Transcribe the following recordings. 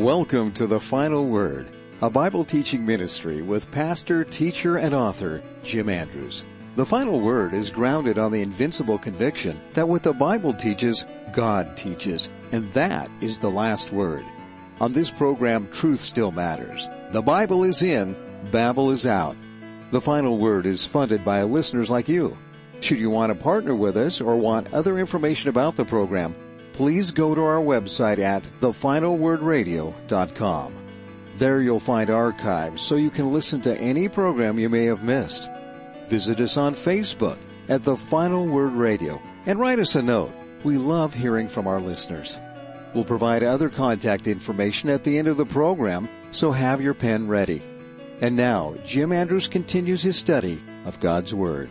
Welcome to The Final Word, a Bible teaching ministry with pastor, teacher, and author Jim Andrews. The Final Word is grounded on the invincible conviction that what the Bible teaches, God teaches, and that is the last word. On this program, truth still matters. The Bible is in, Babel is out. The Final Word is funded by listeners like you. Should you want to partner with us or want other information about the program, please go to our website at thefinalwordradio.com. There you'll find archives so you can listen to any program you may have missed. Visit us on Facebook at The Final Word Radio and write us a note. We love hearing from our listeners. We'll provide other contact information at the end of the program, so have your pen ready. And now, Jim Andrews continues his study of God's Word.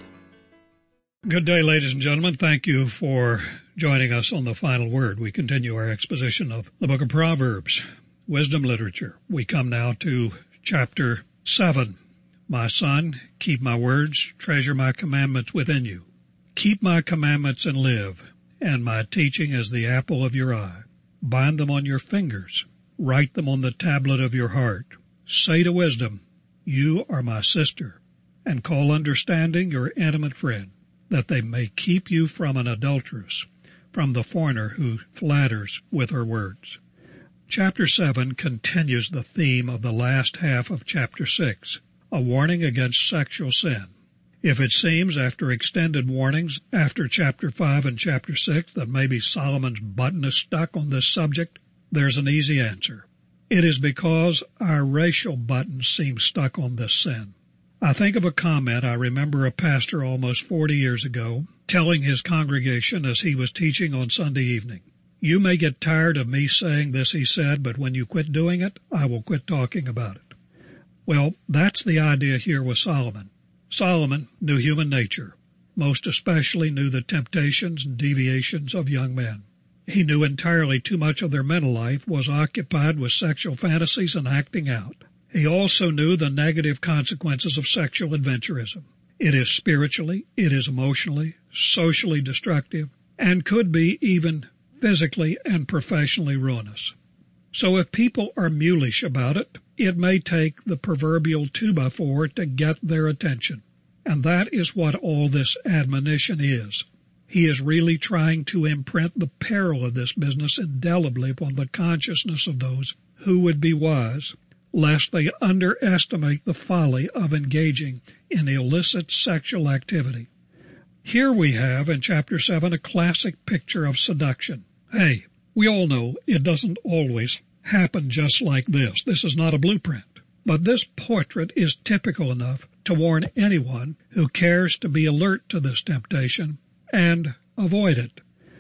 Good day, ladies and gentlemen. Thank you for joining us on The Final Word. We continue our exposition of the book of Proverbs, wisdom literature. We come now to chapter 7. My son, keep my words, treasure my commandments within you. Keep my commandments and live, and my teaching as the apple of your eye. Bind them on your fingers, write them on the tablet of your heart. Say to wisdom, you are my sister, and call understanding your intimate friend, that they may keep you from an adulteress, from the foreigner who flatters with her words. Chapter 7 continues the theme of the last half of chapter 6, a warning against sexual sin. If it seems, after extended warnings after chapter 5 and chapter 6, that maybe Solomon's button is stuck on this subject, there's an easy answer. It is because our racial buttons seem stuck on this sin. I think of a comment I remember a pastor almost 40 years ago telling his congregation as he was teaching on Sunday evening. You may get tired of me saying this, he said, but when you quit doing it, I will quit talking about it. Well, that's the idea here with Solomon. Solomon knew human nature, most especially knew the temptations and deviations of young men. He knew entirely too much of their mental life was occupied with sexual fantasies and acting out. He also knew the negative consequences of sexual adventurism. It is spiritually, it is emotionally, socially destructive, and could be even physically and professionally ruinous. So if people are mulish about it, it may take the proverbial 2x4 to get their attention. And that is what all this admonition is. He is really trying to imprint the peril of this business indelibly upon the consciousness of those who would be wise, lest they underestimate the folly of engaging in illicit sexual activity. Here we have in chapter 7 a classic picture of seduction. Hey, we all know it doesn't always happen just like this. This is not a blueprint. But this portrait is typical enough to warn anyone who cares to be alert to this temptation and avoid it.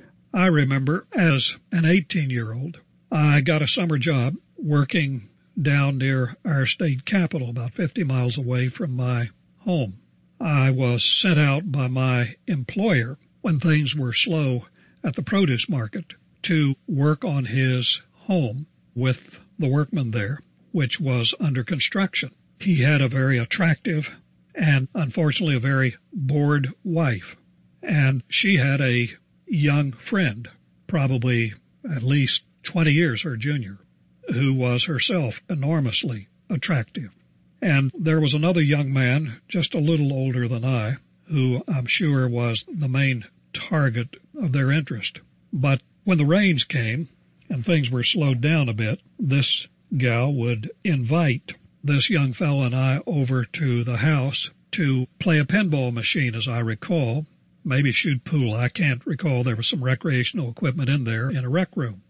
I remember as an 18-year-old, I got a summer job working down near our state capital, about 50 miles away from my home. I was sent out by my employer when things were slow at the produce market to work on his home with the workmen there, which was under construction. He had a very attractive and unfortunately a very bored wife, and she had a young friend, probably at least 20 years her junior, who was herself enormously attractive. And there was another young man, just a little older than I, who I'm sure was the main target of their interest. But when the rains came and things were slowed down a bit, this gal would invite this young fellow and I over to the house to play a pinball machine, as I recall, maybe shoot pool. I can't recall. There was some recreational equipment in there in a rec room.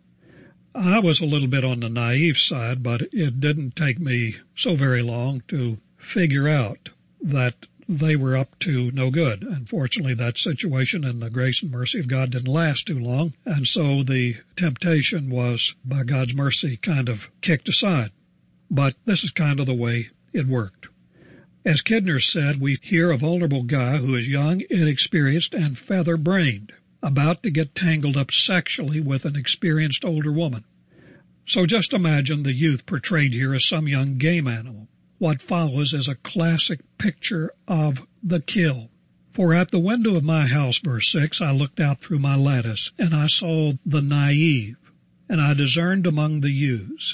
I was a little bit on the naive side, but it didn't take me so very long to figure out that they were up to no good. Unfortunately, that situation in the grace and mercy of God didn't last too long, and so the temptation was, by God's mercy, kind of kicked aside. But this is kind of the way it worked. As Kidner said, we hear a vulnerable guy who is young, inexperienced, and feather-brained, about to get tangled up sexually with an experienced older woman. So just imagine the youth portrayed here as some young game animal. What follows is a classic picture of the kill. For at the window of my house, verse 6, I looked out through my lattice, and I saw the naive, and I discerned among the youths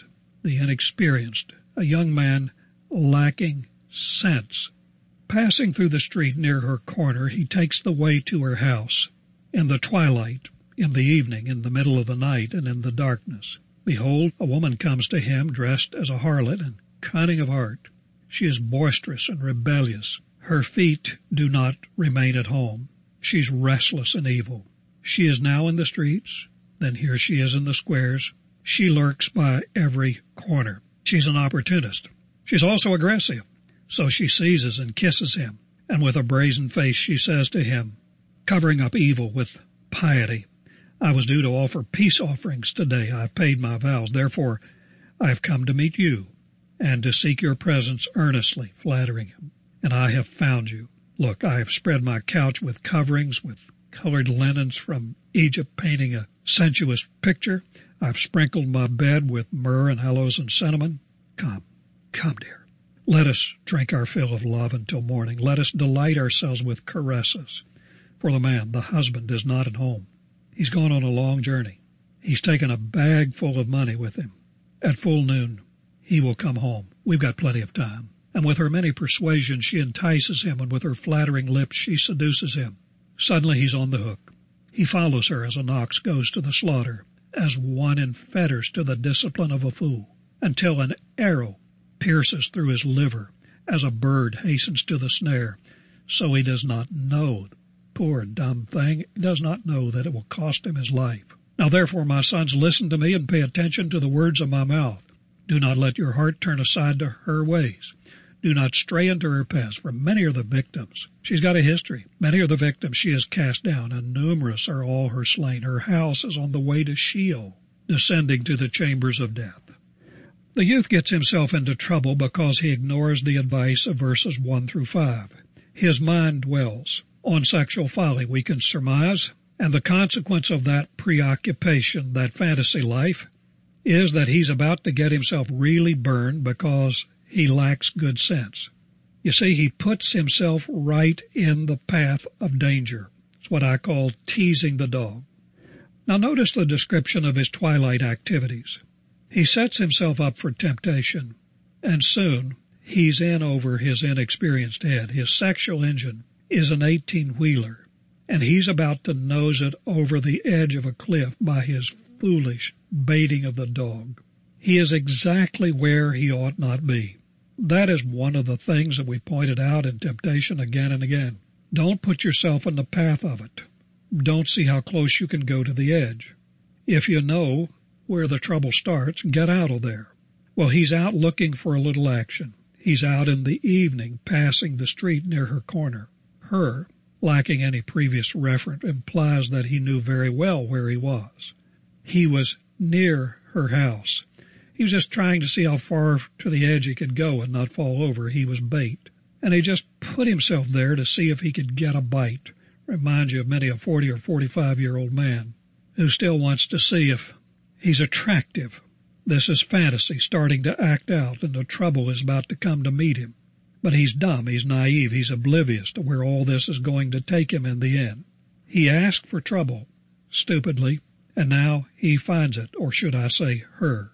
the inexperienced, a young man lacking sense. Passing through the street near her corner, he takes the way to her house. In the twilight, in the evening, in the middle of the night, and in the darkness, behold, a woman comes to him dressed as a harlot and cunning of heart. She is boisterous and rebellious. Her feet do not remain at home. She's restless and evil. She is now in the streets, then here she is in the squares. She lurks by every corner. She's an opportunist. She's also aggressive. So she seizes and kisses him, and with a brazen face she says to him, covering up evil with piety, I was due to offer peace offerings today. I paid my vows. Therefore, I have come to meet you and to seek your presence earnestly, flattering him. And I have found you. Look, I have spread my couch with coverings, with colored linens from Egypt painting a sensuous picture. I've sprinkled my bed with myrrh and aloes and cinnamon. Come, dear. Let us drink our fill of love until morning. Let us delight ourselves with caresses. For the man, the husband, is not at home. He's gone on a long journey. He's taken a bag full of money with him. At full noon, he will come home. We've got plenty of time. And with her many persuasions, she entices him, and with her flattering lips, she seduces him. Suddenly, he's on the hook. He follows her as an ox goes to the slaughter, as one in fetters to the discipline of a fool, until an arrow pierces through his liver, as a bird hastens to the snare. So he does not know, poor dumb thing, he does not know that it will cost him his life. Now therefore, my sons, listen to me and pay attention to the words of my mouth. Do not let your heart turn aside to her ways. Do not stray into her paths, for many are the victims. She's got a history. Many are the victims she has cast down, and numerous are all her slain. Her house is on the way to Sheol, descending to the chambers of death. The youth gets himself into trouble because he ignores the advice of verses 1 through 5. His mind dwells on sexual folly, we can surmise, and the consequence of that preoccupation, that fantasy life, is that he's about to get himself really burned because he lacks good sense. You see, he puts himself right in the path of danger. It's what I call teasing the dog. Now notice the description of his twilight activities. He sets himself up for temptation, and soon he's in over his inexperienced head. His sexual engine is an 18-wheeler, and he's about to nose it over the edge of a cliff by his foolish baiting of the dog. He is exactly where he ought not be. That is one of the things that we pointed out in temptation again and again. Don't put yourself in the path of it. Don't see how close you can go to the edge. If you know where the trouble starts, get out of there. Well, he's out looking for a little action. He's out in the evening, passing the street near her corner. Her, lacking any previous reference, implies that he knew very well where he was. He was near her house. He was just trying to see how far to the edge he could go and not fall over. He was bait. And he just put himself there to see if he could get a bite. Reminds you of many a 40 or 45-year-old man who still wants to see if he's attractive. This is fantasy starting to act out, and the trouble is about to come to meet him. But he's dumb, he's naive, he's oblivious to where all this is going to take him in the end. He asked for trouble, stupidly, and now he finds it, or should I say her.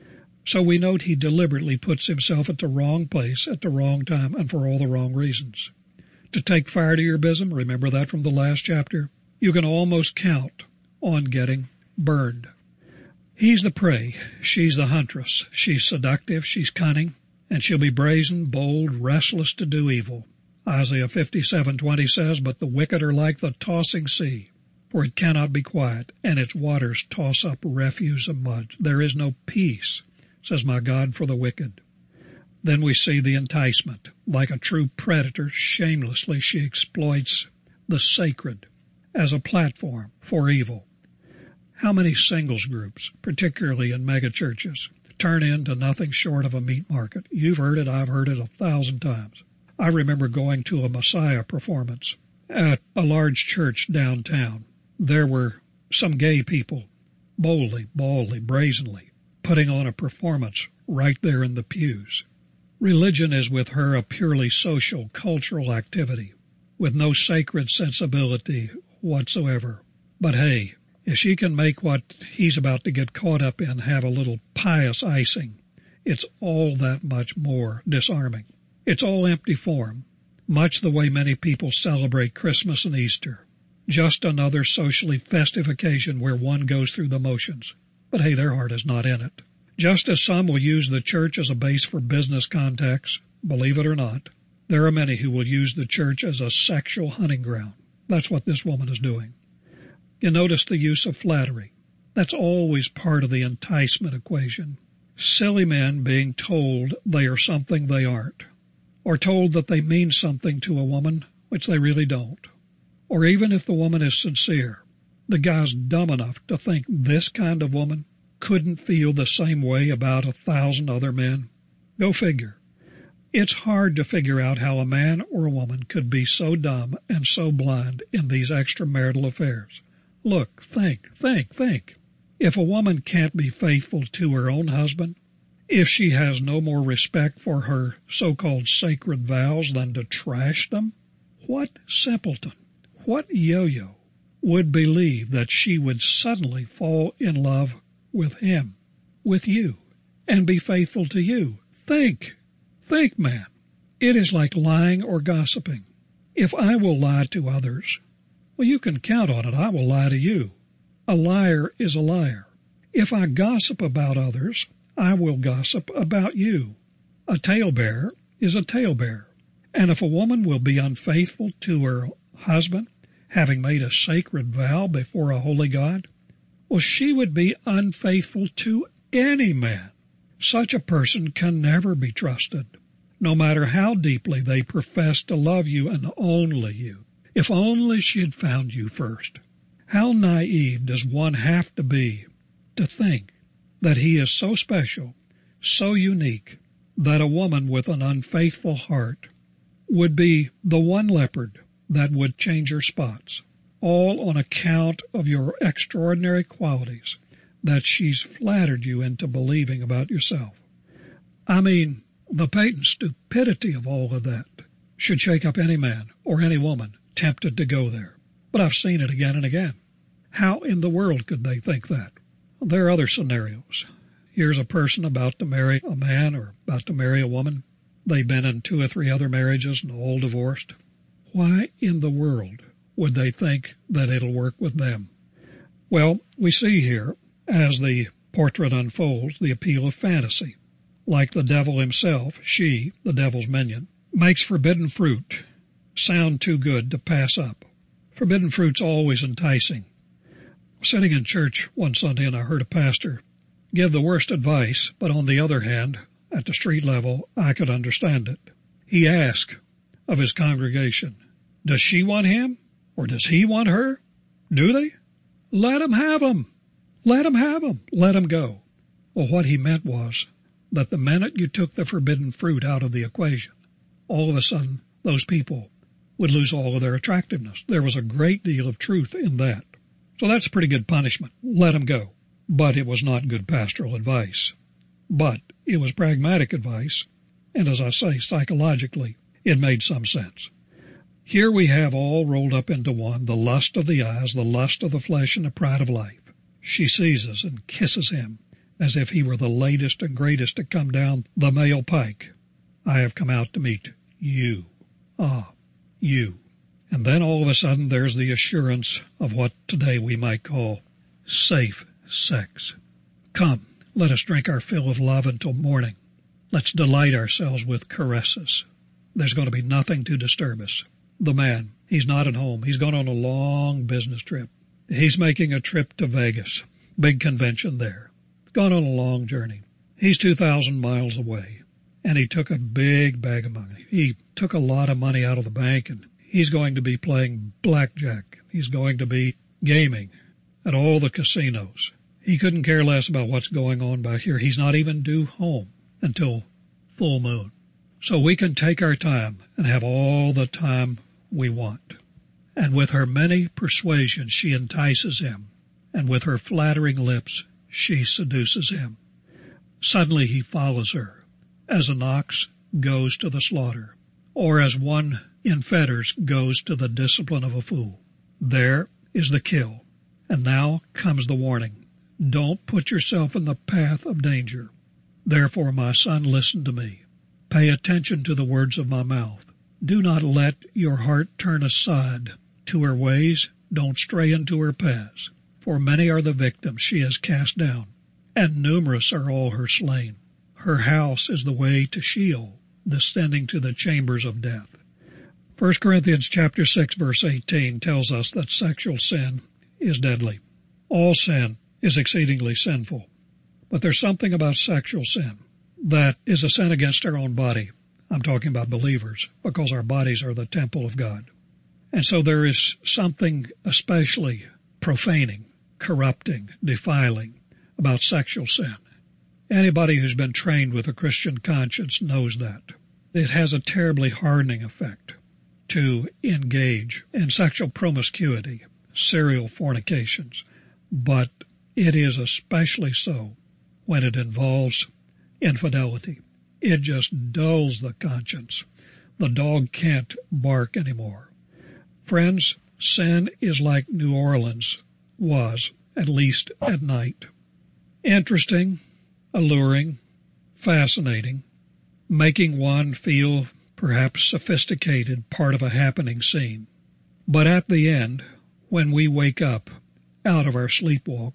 So we note he deliberately puts himself at the wrong place at the wrong time and for all the wrong reasons. To take fire to your bosom, remember that from the last chapter, you can almost count on getting burned. He's the prey, she's the huntress. She's seductive, she's cunning, and she'll be brazen, bold, restless to do evil. Isaiah 57:20 says, But the wicked are like the tossing sea, for it cannot be quiet, and its waters toss up refuse and mud. There is no peace, says my God, for the wicked. Then we see the enticement. Like a true predator, shamelessly she exploits the sacred as a platform for evil. How many singles groups, particularly in megachurches, turn into nothing short of a meat market? You've heard it, I've heard it 1,000 times. I remember going to a Messiah performance at a large church downtown. There were some gay people, boldly, baldly, brazenly, putting on a performance right there in the pews. Religion is with her a purely social, cultural activity, with no sacred sensibility whatsoever. But hey, if she can make what he's about to get caught up in have a little pious icing, it's all that much more disarming. It's all empty form, much the way many people celebrate Christmas and Easter. Just another socially festive occasion where one goes through the motions. But hey, their heart is not in it. Just as some will use the church as a base for business contacts, believe it or not, there are many who will use the church as a sexual hunting ground. That's what this woman is doing. You notice the use of flattery. That's always part of the enticement equation. Silly men being told they are something they aren't, or told that they mean something to a woman, which they really don't. Or even if the woman is sincere, the guy's dumb enough to think this kind of woman couldn't feel the same way about 1,000 other men. Go figure. It's hard to figure out how a man or a woman could be so dumb and so blind in these extramarital affairs. Look, think. If a woman can't be faithful to her own husband, if she has no more respect for her so-called sacred vows than to trash them, what simpleton, what yo-yo would believe that she would suddenly fall in love with him, with you, and be faithful to you? Think, man. It is like lying or gossiping. If I will lie to others, well, you can count on it, I will lie to you. A liar is a liar. If I gossip about others, I will gossip about you. A talebearer is a talebearer. And if a woman will be unfaithful to her husband, having made a sacred vow before a holy God, well, she would be unfaithful to any man. Such a person can never be trusted, no matter how deeply they profess to love you and only you. If only she had found you first. How naive does one have to be to think that he is so special, so unique, that a woman with an unfaithful heart would be the one leopard that would change her spots, all on account of your extraordinary qualities that she's flattered you into believing about yourself. I mean, the patent stupidity of all of that should shake up any man or any woman tempted to go there. But I've seen it again and again. How in the world could they think that? There are other scenarios. Here's a person about to marry a man or about to marry a woman. They've been in 2 or 3 other marriages and all divorced. Why in the world would they think that it'll work with them? Well, we see here, as the portrait unfolds, the appeal of fantasy. Like the devil himself, she, the devil's minion, makes forbidden fruit sound too good to pass up. Forbidden fruit's always enticing. Sitting in church one Sunday, and I heard a pastor give the worst advice, but on the other hand, at the street level, I could understand it. He asked of his congregation, does she want him or does he want her? Do they? Let him have him. Let him have him. Let him go. Well, what he meant was that the minute you took the forbidden fruit out of the equation, all of a sudden those people would lose all of their attractiveness. There was a great deal of truth in that. So that's pretty good punishment. Let him go. But it was not good pastoral advice. But it was pragmatic advice, and as I say, psychologically, it made some sense. Here we have all rolled up into one, the lust of the eyes, the lust of the flesh, and the pride of life. She seizes and kisses him as if he were the latest and greatest to come down the male pike. I have come out to meet you. Ah, you. And then all of a sudden there's the assurance of what today we might call safe sex. Come, let us drink our fill of love until morning. Let's delight ourselves with caresses. There's going to be nothing to disturb us. The man, he's not at home. He's gone on a long business trip. He's making a trip to Vegas. Big convention there. Gone on a long journey. He's 2,000 miles away. And he took a big bag of money. He took a lot of money out of the bank, and he's going to be playing blackjack. He's going to be gaming at all the casinos. He couldn't care less about what's going on back here. He's not even due home until full moon. So we can take our time and have all the time we want. And with her many persuasions, she entices him. And with her flattering lips, she seduces him. Suddenly he follows her, as an ox goes to the slaughter, or as one in fetters goes to the discipline of a fool. There is the kill. And now comes the warning. Don't put yourself in the path of danger. Therefore, my son, listen to me. Pay attention to the words of my mouth. Do not let your heart turn aside to her ways. Don't stray into her paths. For many are the victims she has cast down, and numerous are all her slain. Her house is the way to Sheol, descending to the chambers of death. 1 Corinthians chapter 6, verse 18 tells us that sexual sin is deadly. All sin is exceedingly sinful. But there's something about sexual sin that is a sin against our own body. I'm talking about believers, because our bodies are the temple of God. And so there is something especially profaning, corrupting, defiling about sexual sin. Anybody who's been trained with a Christian conscience knows that. It has a terribly hardening effect to engage in sexual promiscuity, serial fornications, but it is especially so when it involves infidelity. It just dulls the conscience. The dog can't bark anymore. Friends, sin is like New Orleans was, at least at night. Interesting, alluring, fascinating, making one feel perhaps sophisticated, part of a happening scene. But at the end, when we wake up out of our sleepwalk,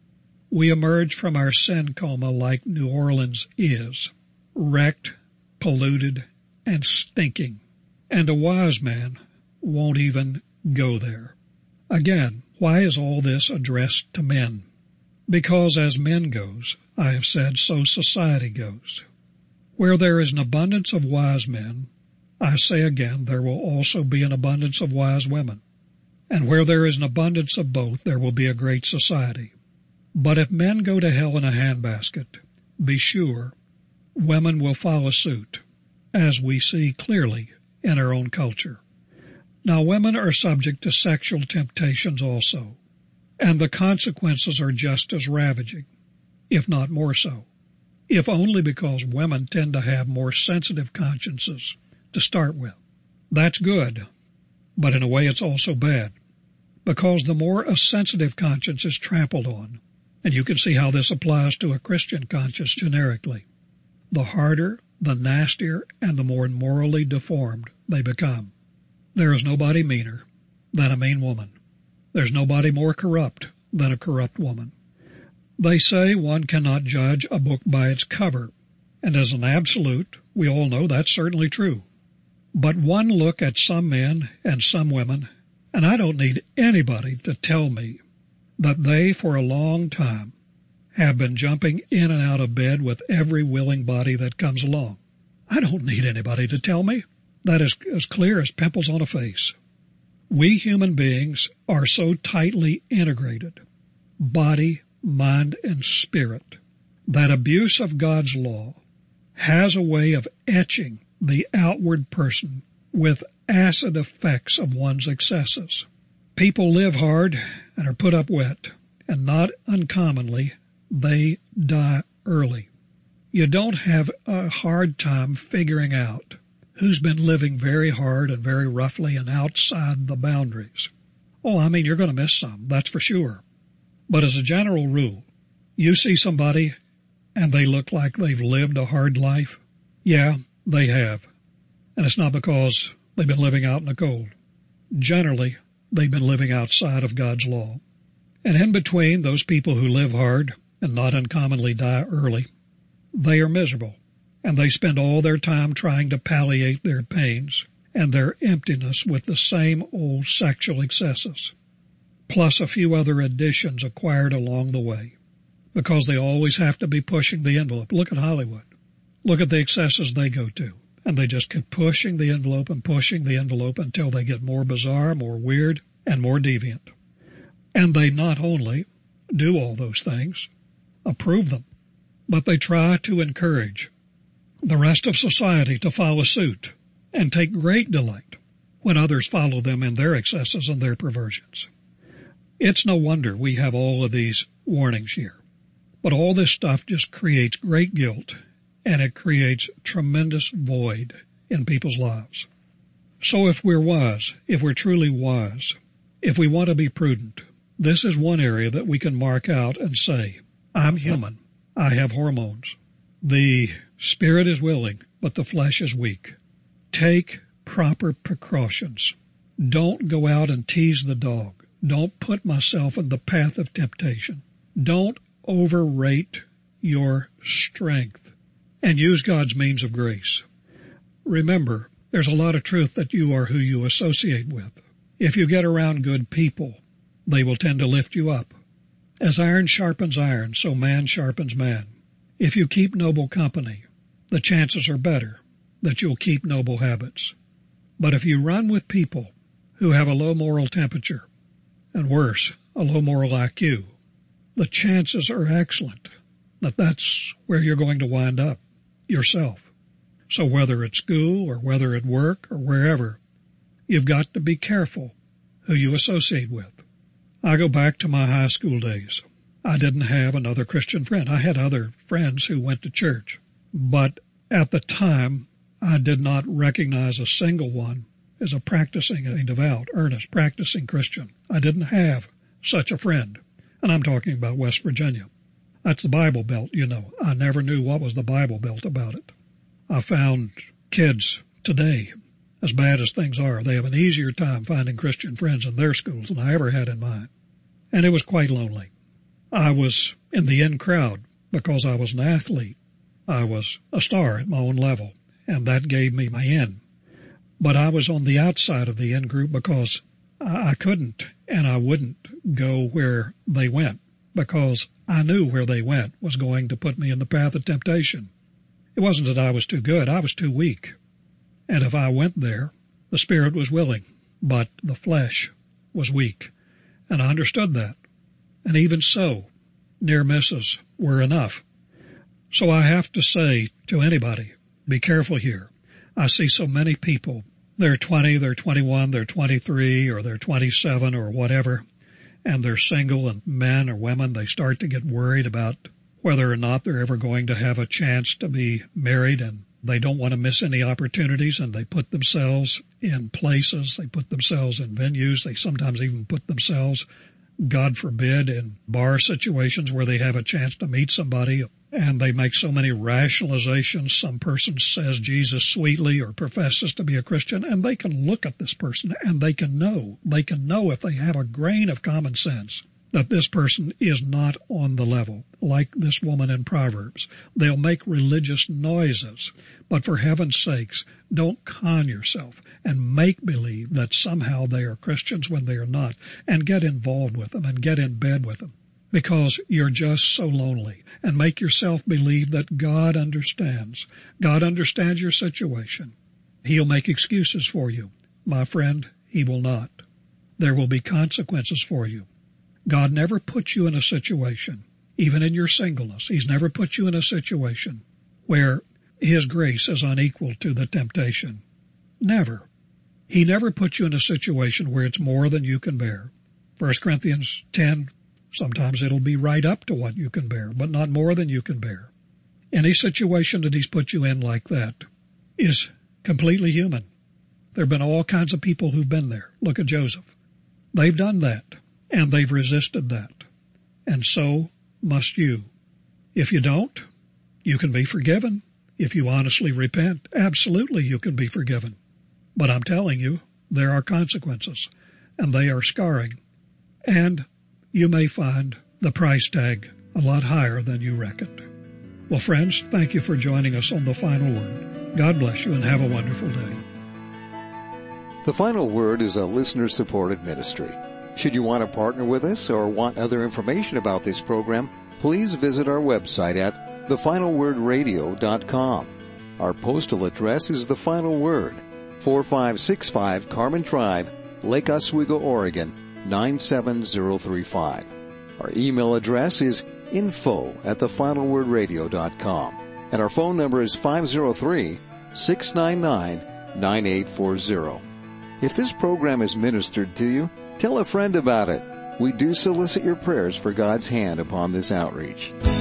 we emerge from our sin coma like New Orleans is, wrecked, polluted, and stinking. And a wise man won't even go there. Again, why is all this addressed to men? Because as men goes, I have said, so society goes. Where there is an abundance of wise men, I say again, there will also be an abundance of wise women. And where there is an abundance of both, there will be a great society. But if men go to hell in a handbasket, be sure women will follow suit, as we see clearly in our own culture. Now, women are subject to sexual temptations also, and the consequences are just as ravaging, if not more so, if only because women tend to have more sensitive consciences to start with. That's good, but in a way it's also bad, because the more a sensitive conscience is trampled on, and you can see how this applies to a Christian conscience generically, the harder, the nastier, and the more morally deformed they become. There is nobody meaner than a mean woman. There's nobody more corrupt than a corrupt woman. They say one cannot judge a book by its cover, and as an absolute, we all know that's certainly true. But one look at some men and some women, and I don't need anybody to tell me that they, for a long time, have been jumping in and out of bed with every willing body that comes along. I don't need anybody to tell me. That is as clear as pimples on a face. We human beings are so tightly integrated, body, mind, and spirit, that abuse of God's law has a way of etching the outward person with acid effects of one's excesses. People live hard and are put up wet, and not uncommonly, they die early. You don't have a hard time figuring out who's been living very hard and very roughly and outside the boundaries. Oh, I mean, you're going to miss some, that's for sure. But as a general rule, you see somebody and they look like they've lived a hard life. Yeah, they have. And it's not because they've been living out in the cold. Generally, they've been living outside of God's law. And in between those people who live hard and not uncommonly die early, they are miserable, and they spend all their time trying to palliate their pains and their emptiness with the same old sexual excesses, plus a few other additions acquired along the way, because they always have to be pushing the envelope. Look at Hollywood. Look at the excesses they go to, and they just keep pushing the envelope until they get more bizarre, more weird, and more deviant. And they not only do all those things, approve them, but they try to encourage the rest of society to follow suit and take great delight when others follow them in their excesses and their perversions. It's no wonder we have all of these warnings here. But all this stuff just creates great guilt, and it creates tremendous void in people's lives. So if we're wise, if we're truly wise, if we want to be prudent, this is one area that we can mark out and say, I'm human. I have hormones. The spirit is willing, but the flesh is weak. Take proper precautions. Don't go out and tease the dog. Don't put myself in the path of temptation. Don't overrate your strength, and use God's means of grace. Remember, there's a lot of truth that you are who you associate with. If you get around good people, they will tend to lift you up. As iron sharpens iron, so man sharpens man. If you keep noble company, the chances are better that you'll keep noble habits. But if you run with people who have a low moral temperature, and worse, a low moral IQ, the chances are excellent that that's where you're going to wind up yourself. So whether at school or whether at work or wherever, you've got to be careful who you associate with. I go back to my high school days. I didn't have another Christian friend. I had other friends who went to church, but at the time, I did not recognize a single one as a devout, earnest, practicing Christian. I didn't have such a friend, and I'm talking about West Virginia. That's the Bible Belt, you know. I never knew what was the Bible Belt about it. I found kids today, as bad as things are, they have an easier time finding Christian friends in their schools than I ever had in mine. And it was quite lonely. I was in the in crowd because I was an athlete. I was a star at my own level, and that gave me my in. But I was on the outside of the in group because I couldn't and I wouldn't go where they went, because I knew where they went was going to put me in the path of temptation. It wasn't that I was too good, I was too weak. And if I went there, the spirit was willing, but the flesh was weak. And I understood that. And even so, near misses were enough. So I have to say to anybody, be careful here. I see so many people, they're 20, they're 21, they're 23, or they're 27 or whatever, and they're single, and men or women, they start to get worried about whether or not they're ever going to have a chance to be married, and they don't want to miss any opportunities, and they put themselves in places, they put themselves in venues, they sometimes even put themselves, God forbid, in bar situations where they have a chance to meet somebody, and they make so many rationalizations. Some person says Jesus sweetly or professes to be a Christian, and they can look at this person and they can know if they have a grain of common sense that this person is not on the level, like this woman in Proverbs. They'll make religious noises, but for heaven's sakes, don't con yourself and make believe that somehow they are Christians when they are not, and get involved with them and get in bed with them, because you're just so lonely. And make yourself believe that God understands. God understands your situation. He'll make excuses for you. My friend, He will not. There will be consequences for you. God never put you in a situation, even in your singleness, He's never put you in a situation where His grace is unequal to the temptation. Never. He never put you in a situation where it's more than you can bear. 1 Corinthians 10, sometimes it'll be right up to what you can bear, but not more than you can bear. Any situation that He's put you in like that is completely human. There have been all kinds of people who've been there. Look at Joseph. They've done that, and they've resisted that. And so must you. If you don't, you can be forgiven. If you honestly repent, absolutely you can be forgiven. But I'm telling you, there are consequences, and they are scarring. And you may find the price tag a lot higher than you reckoned. Well, friends, thank you for joining us on The Final Word. God bless you and have a wonderful day. The Final Word is a listener-supported ministry. Should you want to partner with us or want other information about this program, please visit our website at thefinalwordradio.com. Our postal address is The Final Word, 4565 Carmen Drive, Lake Oswego, Oregon, 97035. Our email address is info@thefinalwordradio.com. And our phone number is 503-699-9840. If this program is ministered to you, tell a friend about it. We do solicit your prayers for God's hand upon this outreach.